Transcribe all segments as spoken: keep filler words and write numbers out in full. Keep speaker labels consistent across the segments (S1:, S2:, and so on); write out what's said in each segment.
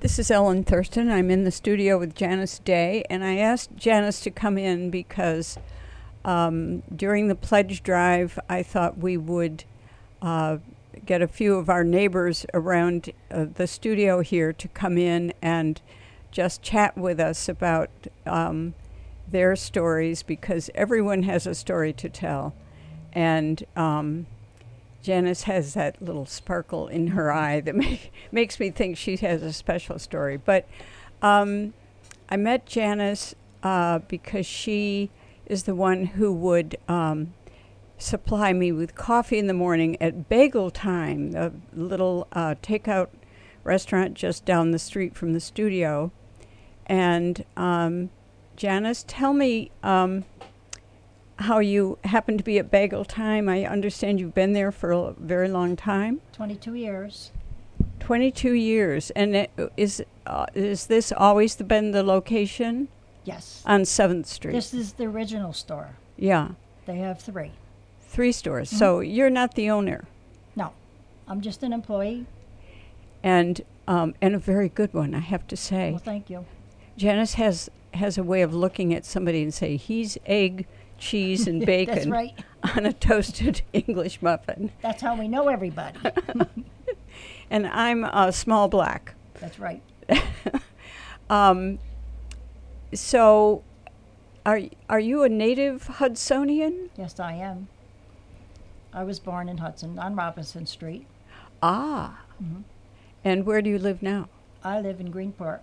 S1: This is Ellen Thurston. I'm in the studio with Janice Day, and I asked Janice to come in because um, during the pledge drive, I thought we would uh, get a few of our neighbors around uh, the studio here to come in and just chat with us about um, their stories, because everyone has a story to tell. And um, Janice has that little sparkle in her eye that make, makes me think she has a special story. But um, I met Janice uh, because she is the one who would um, supply me with coffee in the morning at Bagel Time, a little uh, takeout restaurant just down the street from the studio. And um, Janice, tell me um, how you happen to be at Bagel Time. I understand you've been there for a very long time.
S2: twenty-two years.
S1: twenty-two years. And it, is uh, is this always the, been the location?
S2: Yes.
S1: On seventh Street.
S2: This is the original store.
S1: Yeah.
S2: They have three.
S1: Three stores.
S2: Mm-hmm.
S1: So you're not the owner.
S2: No. I'm just an employee.
S1: And um, and a very good one, I have to say.
S2: Well, thank you.
S1: Janice has, has a way of looking at somebody and say, he's egg, cheese, and bacon
S2: That's right.
S1: on a toasted English muffin.
S2: That's how we know everybody.
S1: And I'm a small black.
S2: That's right.
S1: um, so are, are you a native Hudsonian?
S2: Yes, I am. I was born in Hudson on Robinson Street.
S1: Ah.
S2: Mm-hmm.
S1: And where do you live now?
S2: I live in Greenport.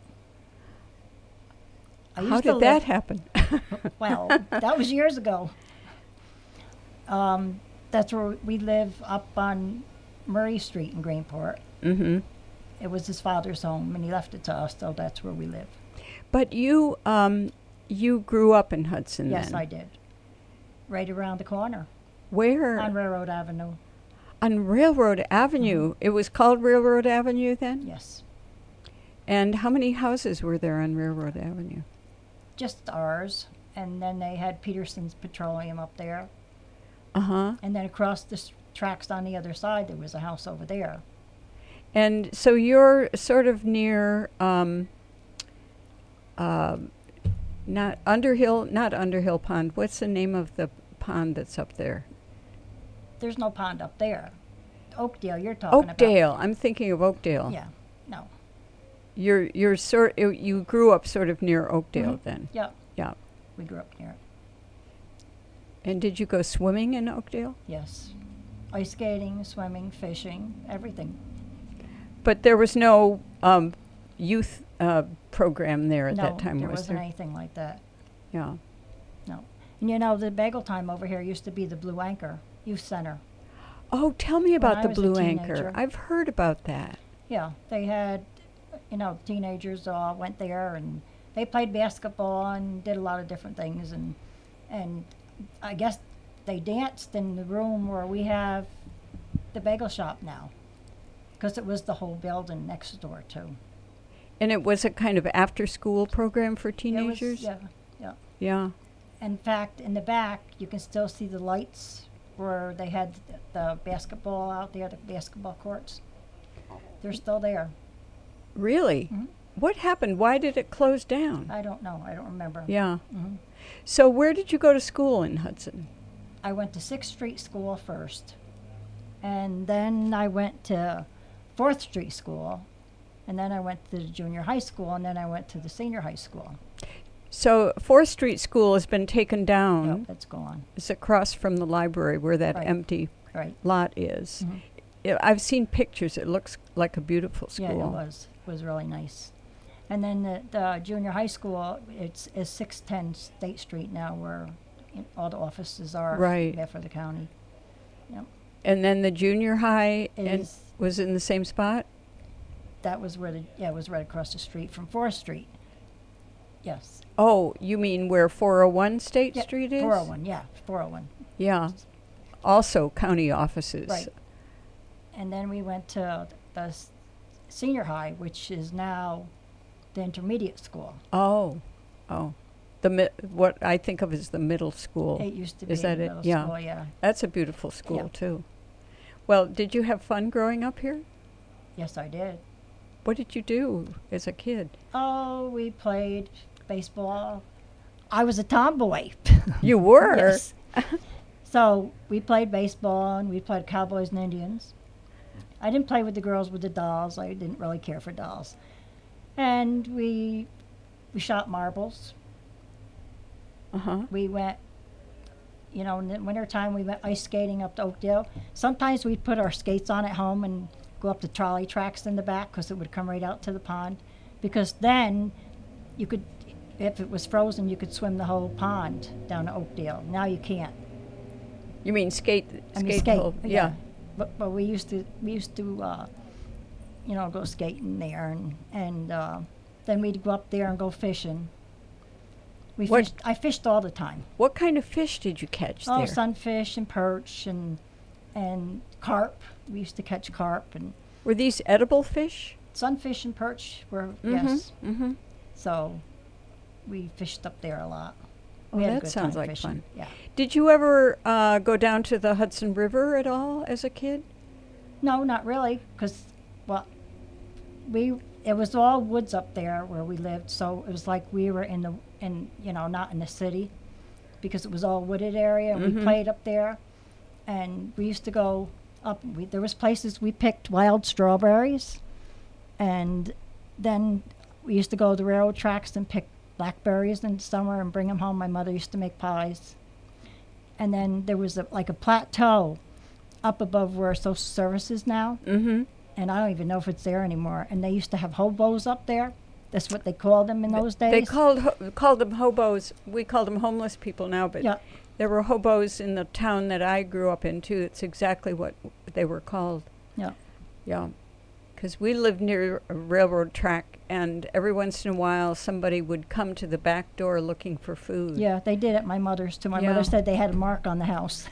S2: I
S1: How
S2: used to
S1: did that
S2: live-
S1: happen?
S2: Well, that was years ago. Um, that's where we live, up on Murray Street in Greenport.
S1: Mm-hmm.
S2: It was his father's home, and he left it to us, so that's where we live.
S1: But you um, you grew up in Hudson
S2: Yes,
S1: then?
S2: I did. Right around the corner
S1: Where?
S2: on Railroad Avenue.
S1: On Railroad Avenue.
S2: Mm-hmm.
S1: It was called Railroad Avenue then?
S2: Yes.
S1: And how many houses were there on Railroad Avenue?
S2: Just ours. And then they had Peterson's Petroleum up there.
S1: Uh-huh.
S2: And then across the s- tracks on the other side, there was a house over there.
S1: And so you're sort of near, um, uh, not Underhill, not Underhill Pond. What's the name of the pond that's up there?
S2: There's no pond up there. Oakdale, you're talking
S1: Oakdale. I'm thinking of Oakdale.
S2: about. Yeah. No.
S1: You're you're sort uh, you grew up sort of near Oakdale
S2: Mhm.
S1: then.
S2: Yeah.
S1: Yeah.
S2: We grew up near it.
S1: And did you go swimming in Oakdale?
S2: Yes. Ice skating, swimming, fishing, everything.
S1: But there was no um, youth uh, program there at
S2: no,
S1: that time,
S2: there
S1: was
S2: wasn't
S1: there?
S2: anything like that.
S1: Yeah.
S2: No. And you know, the Bagel Time over here used to be the Blue Anchor Youth Center.
S1: Oh, tell me about
S2: I
S1: the
S2: was a
S1: Blue Anchor.
S2: teenager.
S1: I've heard about that.
S2: Yeah, they had, you know, teenagers all went there and they played basketball and did a lot of different things. And, and I guess they danced in the room where we have the bagel shop now, because it was the whole building next door, too.
S1: And it was a kind of after-school program for
S2: It was-
S1: teenagers?
S2: yeah, yeah.
S1: Yeah.
S2: In fact, in the back, you can still see the lights where they had th- the basketball out there, the basketball courts. They're still there.
S1: Really?
S2: Mhm.
S1: What happened? Why did it close down?
S2: I don't know. I don't remember.
S1: Yeah.
S2: Mhm.
S1: So where did you go to school in Hudson?
S2: I went to Sixth Street School first, and then I went to Fourth Street School, and then I went to the junior high school, and then I went to the senior high school.
S1: So Fourth Street School has been taken down.
S2: Yep, it's gone.
S1: It's across from the library where that
S2: Right.
S1: empty
S2: Right.
S1: lot is.
S2: Mhm.
S1: I- I've seen pictures. It looks like a beautiful school.
S2: Yeah, it was. It was really nice. And then the, the junior high school, it's is six ten State Street now, where in- all the offices are
S1: Right.
S2: there for the county. Yep.
S1: And then the junior high and
S2: Is
S1: was in the same spot?
S2: that was where the yeah it was right across the street from Fourth Street. Yes.
S1: Oh, you mean where four oh one State
S2: Yeah,
S1: Street is?
S2: four oh one, yeah, four oh one.
S1: Yeah. Also county offices.
S2: Right. And then we went to the s- senior high, which is now the intermediate school.
S1: Oh. Oh. The mi- what I think of as the middle school.
S2: It used to be
S1: Is that
S2: the
S1: it?
S2: middle
S1: Yeah.
S2: school, yeah.
S1: That's a beautiful school
S2: Yeah.
S1: too. Well, did you have fun growing up here?
S2: Yes, I did.
S1: What did you do as a kid?
S2: Oh, we played baseball. I was a tomboy.
S1: You were?
S2: Yes. So we played baseball and we played Cowboys and Indians. I didn't play with the girls with the dolls. I didn't really care for dolls. And we we shot marbles.
S1: Uh-huh.
S2: We went, you know, in the wintertime we went ice skating up to Oakdale. Sometimes we'd put our skates on at home and go up the trolley tracks in the back because it would come right out to the pond. Because then you could, if it was frozen, you could swim the whole pond down to Oakdale. Now you can't.
S1: You mean skate?
S2: I mean
S1: skate
S2: skate.
S1: hole.
S2: Yeah.
S1: Yeah.
S2: But but we used to we used to uh, you know, go skating there, and and uh, then we'd go up there and go fishing. We
S1: What-
S2: fished. I fished all the time.
S1: What kind of fish did you catch
S2: Oh,
S1: there?
S2: sunfish and perch and and carp. We used to catch carp and
S1: Were these edible fish?
S2: sunfish and perch were
S1: Mhm,
S2: yes.
S1: mhm.
S2: So we fished up there a lot.
S1: Oh,
S2: We had a
S1: that
S2: good
S1: sounds
S2: time
S1: like
S2: fishing.
S1: fun.
S2: Yeah.
S1: Did you ever uh, go down to the Hudson River at all as a kid?
S2: No, not really, because well, we it was all woods up there where we lived, so it was like we were in the in you know not in the city, because it was all wooded area, and
S1: Mhm.
S2: we played up there, and we used to go up. We, there was places we picked wild strawberries, and then we used to go to the railroad tracks and pick blackberries in the summer and bring them home. My mother used to make pies, and then there was a, like a plateau up above where social service is now,
S1: Mm-hmm.
S2: and I don't even know if it's there anymore. And they used to have hobos up there. That's what they called them in those days.
S1: They called ho- called them hobos. We call them homeless people now, but
S2: Yeah.
S1: there were hobos in the town that I grew up in too. It's exactly what they were called.
S2: Yeah.
S1: Yeah, because we lived near a railroad track, and every once in a while somebody would come to the back door looking for food.
S2: Yeah, they did at my mother's too. My
S1: Yeah.
S2: mother said they had a mark on the house.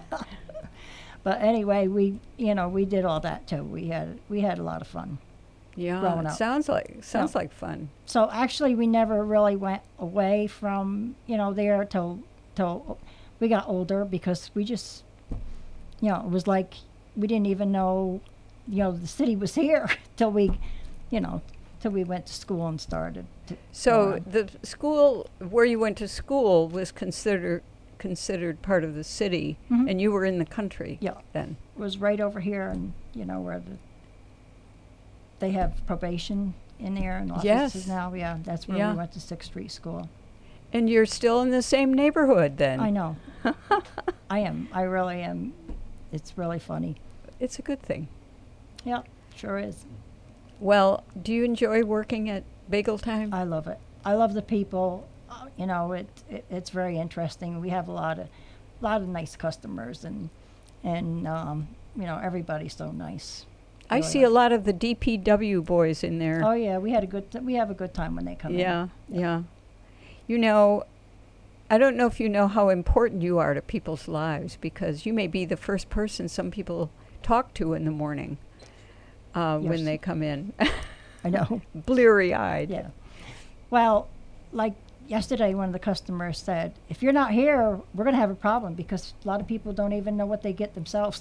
S2: But anyway, we you know we did all that too. We had we had a lot of fun.
S1: Yeah,
S2: growing
S1: it
S2: up.
S1: sounds like sounds
S2: Yeah.
S1: like fun.
S2: So actually, we never really went away from you know there till till we got older, because we just you know it was like we didn't even know you know the city was here till we you know till we went to school and started. To
S1: So
S2: um,
S1: the school where you went to school was considered considered part of the city,
S2: Mhm.
S1: and you were in the country.
S2: Yeah.
S1: Then.
S2: was right over here, and you know where the they have probation in there and offices
S1: Yes.
S2: now. Yeah, that's where
S1: Yeah.
S2: we went to Sixth Street School.
S1: And you're still in the same neighborhood then.
S2: I know. I am. I really am. It's really funny.
S1: It's a good thing.
S2: Yeah, sure is.
S1: Well, do you enjoy working at Bagel Time?
S2: I love it. I love the people. Uh, you know, it, it it's very interesting. We have a lot of lot of nice customers, and and um, you know everybody's so nice.
S1: I
S2: Really
S1: see a lot of the D P W boys in there.
S2: Oh yeah, we had a good. T- we have a good time when they come in.
S1: yeah, yeah. You know, I don't know if you know how important you are to people's lives, because you may be the first person some people talk to in the morning uh,
S2: Yes.
S1: when they come in,
S2: I know.
S1: bleary-eyed.
S2: Yeah. Well, like yesterday, one of the customers said, if you're not here, we're going to have a problem, because a lot of people don't even know what they get themselves.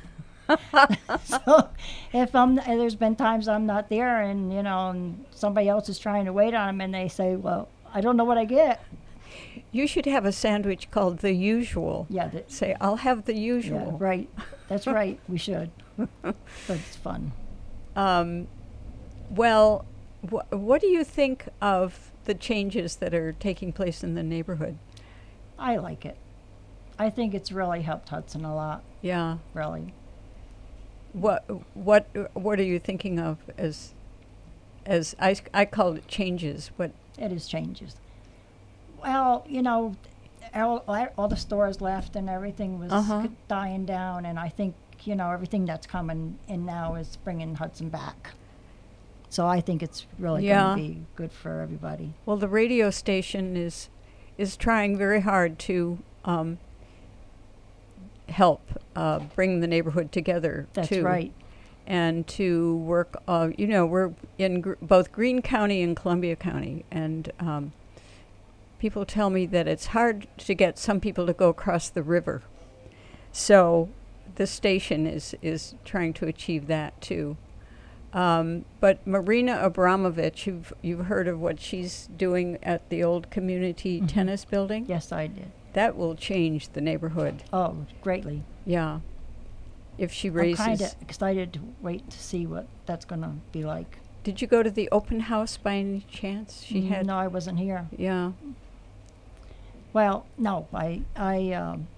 S2: So if I'm, there's been times I'm not there, and, you know, and somebody else is trying to wait on them, and they say, well, I don't know what I get.
S1: You should have a sandwich called the usual.
S2: Yeah, that,
S1: Say, I'll have the
S2: yeah,
S1: usual.
S2: right. That's right. We should. But it's fun.
S1: Um, well, wh- what do you think of the changes that are taking place in the neighborhood?
S2: I like it. I think it's really helped Hudson a lot,
S1: Yeah.
S2: really.
S1: What what what are you thinking of as as I, s- I called it changes? What?
S2: It is changes. Well, you know, all, all the stores left and everything was
S1: Uh-huh.
S2: c- dying down, and I think, you know, everything that's coming in now is bringing Hudson back. So I think it's really
S1: Yeah.
S2: going to be good for everybody.
S1: Well, the radio station is is trying very hard to um, help uh, bring the neighborhood together.
S2: That's
S1: too.
S2: right.
S1: And to work, uh, you know, we're in gr- both Greene County and Columbia County, and um, people tell me that it's hard to get some people to go across the river. So the station is, is trying to achieve that too. Um, but Marina Abramovich, you've you've heard of what she's doing at the old community
S2: Mhm.
S1: tennis building?
S2: Yes, I did.
S1: That will change the neighborhood.
S2: Oh, greatly.
S1: Yeah. If she
S2: I'm
S1: raises.
S2: kind of excited to wait to see what that's going to be like.
S1: Did you go to the open house by any chance? She had.
S2: No, I wasn't here.
S1: Yeah.
S2: Well, no, I, I, um,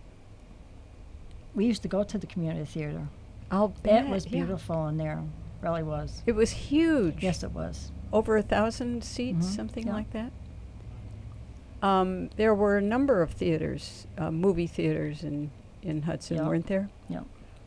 S2: we used to go to the community theater.
S1: I'll bet.
S2: It was
S1: yeah.
S2: beautiful in there, really was.
S1: It was huge.
S2: Yes, it was.
S1: Over a thousand seats,
S2: Mhm,
S1: something
S2: yeah.
S1: like that. Um, there were a number of theaters, uh, movie theaters in, in Hudson,
S2: Yeah.
S1: weren't there?
S2: Yeah.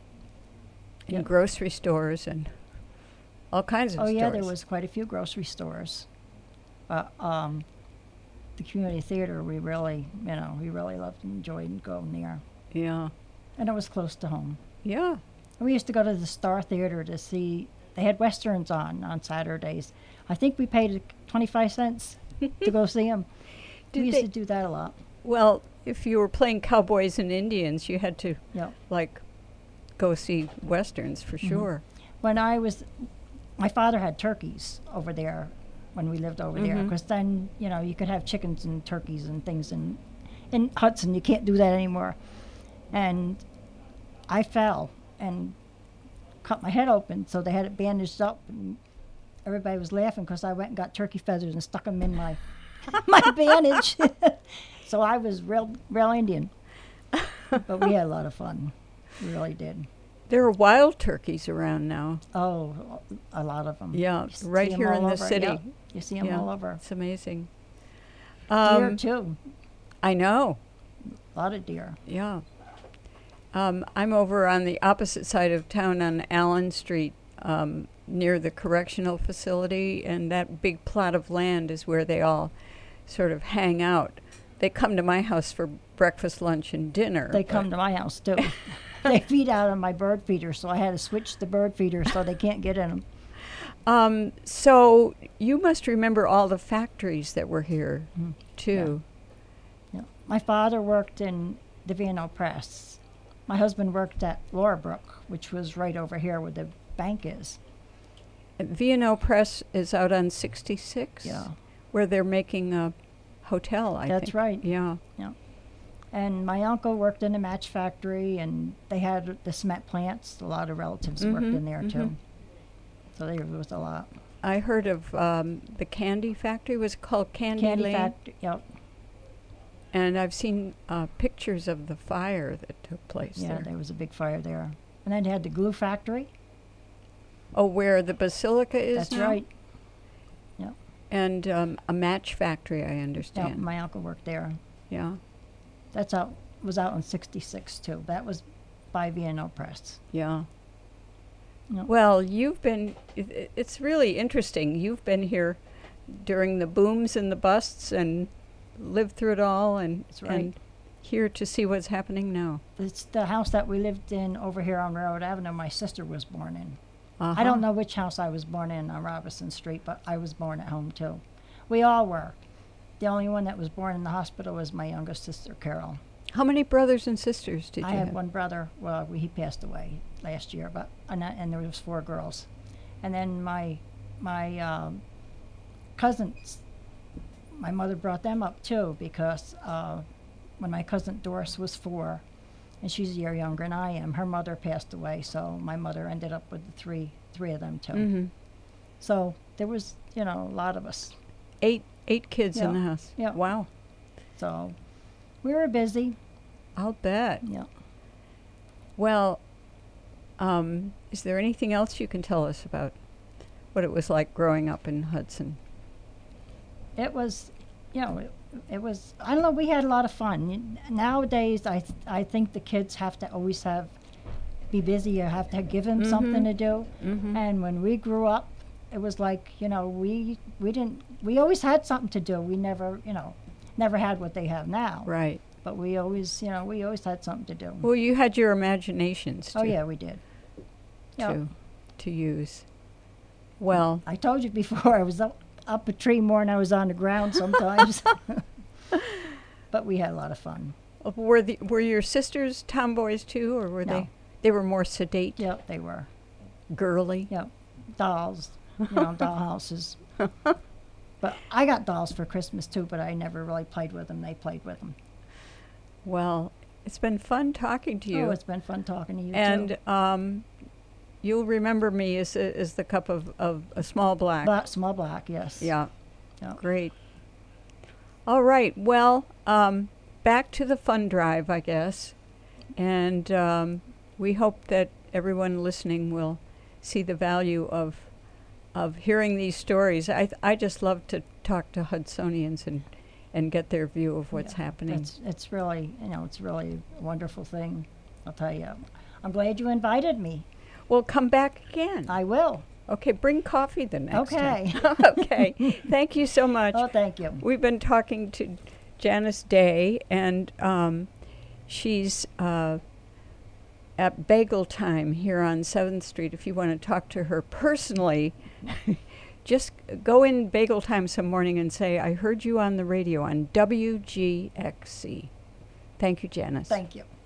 S1: And
S2: Yeah.
S1: grocery stores and all kinds of
S2: Oh
S1: stores.
S2: yeah, there was quite a few grocery stores. But um, the community theater, we really, you know, we really loved and enjoyed going there,
S1: Yeah.
S2: and it was close to home.
S1: Yeah.
S2: And we used to go to the Star Theater to see. They had westerns on on Saturdays. I think we paid twenty-five cents to go see them.
S1: Did
S2: we used
S1: they-
S2: to do that a lot.
S1: Well, if you were playing cowboys and Indians, you had to
S2: Yeah.
S1: like go see westerns for
S2: Mhm.
S1: sure.
S2: When I was, my father had turkeys over there when we lived over there.
S1: Mhm.
S2: Because then, you know, you could have chickens and turkeys and things in, in Hudson. You can't do that anymore. And I fell and cut my head open, so they had it bandaged up. And everybody was laughing because I went and got turkey feathers and stuck them in my my bandage. So I was real, real Indian. But we had a lot of fun. We really did.
S1: There are wild turkeys around now.
S2: Oh, a lot of them.
S1: Yeah, right here in the city.
S2: You see them
S1: Yeah,
S2: all over.
S1: It's amazing.
S2: Deer
S1: Um,
S2: too.
S1: I know.
S2: A lot of deer.
S1: Yeah. Um, I'm over on the opposite side of town on Allen Street, um, near the correctional facility, and that big plot of land is where they all sort of hang out. They come to my house for breakfast, lunch, and dinner.
S2: They
S1: but-
S2: come to my house too. They feed out on my bird feeder, so I had to switch the bird feeder so they can't get in them.
S1: Um, so you must remember all the factories that were here,
S2: Mhm.
S1: too.
S2: Yeah. My father worked in the V and O Press. My husband worked at Laura Brook, which was right over here where the bank is.
S1: V and O Press is out on sixty-six,
S2: Yeah.
S1: where they're making a hotel, I
S2: That's
S1: think.
S2: right.
S1: Yeah.
S2: And my uncle worked in a match factory, and they had the cement plants. A lot of relatives worked
S1: Mhm,
S2: in there too.
S1: mhm.
S2: So there was a lot.
S1: I heard of um, the candy factory. Was it called Candy,
S2: Candy
S1: Lane?
S2: factory. Yep.
S1: And I've seen uh, pictures of the fire that took place
S2: Yeah,
S1: there.
S2: there was a big fire there. And then they had the glue factory.
S1: Oh, where the basilica is
S2: That's
S1: now?
S2: right.
S1: And um, a match factory, I
S2: Yeah,
S1: understand.
S2: my uncle worked there.
S1: Yeah,
S2: That's out. Was out in sixty-six too. That was by V and O Press.
S1: yeah.
S2: Yeah.
S1: Well, you've been, it, it- it's really interesting. You've been here during the booms and the busts and lived through it all and,
S2: That's right.
S1: and here to see what's happening now.
S2: It's the house that we lived in over here on Railroad Avenue. My sister was born in.
S1: Uh-huh.
S2: I don't know which house I was born in on Robinson Street, but I was born at home too. We all were. The only one that was born in the hospital was my youngest sister, Carol.
S1: How many brothers and sisters did
S2: I
S1: you
S2: had
S1: have?
S2: one brother. Well, we, he passed away last year, but and, I, and there was four girls, and then my my um, cousins. My mother brought them up too because uh, when my cousin Doris was four, and she's a year younger than I am, her mother passed away, so my mother ended up with the three three of them too.
S1: Mm-hmm.
S2: So there was, you know, a lot of us.
S1: Eight, eight kids in
S2: Yeah.
S1: the house.
S2: Yeah.
S1: Wow.
S2: So we were busy.
S1: I'll bet.
S2: Yeah.
S1: Well, um, is there anything else you can tell us about what it was like growing up in Hudson?
S2: It was, you know, it, it was, I don't know, we had a lot of fun. You- Nowadays, I, th- I think the kids have to always have, be busy, you have to give them something
S1: Mhm.
S2: to do.
S1: Mm-hmm.
S2: And when we grew up, it was like, you know, we, we didn't, we always had something to do. We never, you know, never had what they have now.
S1: Right.
S2: But we always, you know, we always had something to do.
S1: Well, you had your imaginations
S2: Oh,
S1: to,
S2: yeah, we did. Yeah.
S1: to, to use. Well,
S2: I told you before, I was up, up a tree more than I was on the ground sometimes. But we had a lot of fun.
S1: uh, were the were your sisters tomboys too, or were
S2: No.
S1: they? They were more sedate,
S2: Yep, they were.
S1: girly.
S2: Yep. dolls, you know, doll houses. But I got dolls for Christmas too, but I never really played with them. They played with them.
S1: Well, it's been fun talking to you.
S2: Oh, it's been fun talking to you
S1: and
S2: too.
S1: um, you'll remember me as, as the cup of, of a small black.
S2: But small black, yes.
S1: Yeah.
S2: Yeah.
S1: Great. All right. Well, um, back to the fun drive, I guess. And um, we hope that everyone listening will see the value of of hearing these stories. I th- I just love to talk to Hudsonians and, and get their view of what's
S2: Yeah,
S1: happening.
S2: It's, it's really, you know, it's really a wonderful thing. I'll tell you. I'm glad you invited me.
S1: Well, come back again.
S2: I will.
S1: Okay, bring coffee the next
S2: Okay.
S1: time. Okay. Thank you so much.
S2: Oh, thank you.
S1: We've been talking to Janice Day, and um, she's uh, at Bagel Time here on seventh Street. If you want to talk to her personally, just go in Bagel Time some morning and say, I heard you on the radio on W G X C. Thank you, Janice.
S2: Thank you.